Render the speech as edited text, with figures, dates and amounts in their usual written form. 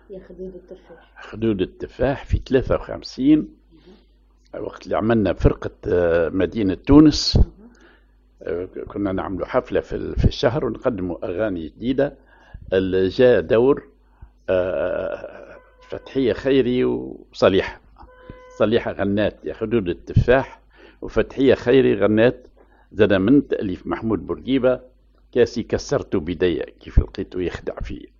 يا خدود التفاح. خدود التفاح في 53 وقت اللي عملنا فرقة مدينة تونس. كنا نعملوا حفلة في الشهر ونقدموا أغاني جديدة. جاء دور فتحية خيري وصليحة. صليحة غنات يا خدود التفاح، وفتحية خيري غنات زاد من تأليف محمود بورقيبة كاسي كسرت بداية كيف لقيته يخدع فيه.